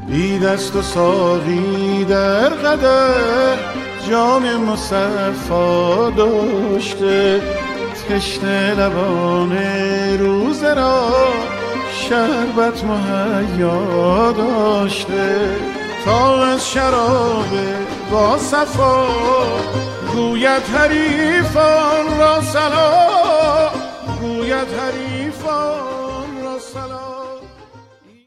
بی دست و ساقی در قدر جام مصفا داشته، تشنه لبان روزه را شربت مهیا داشته. تا از شراب با صفا گوید حریفان را سلام، گوید حریفان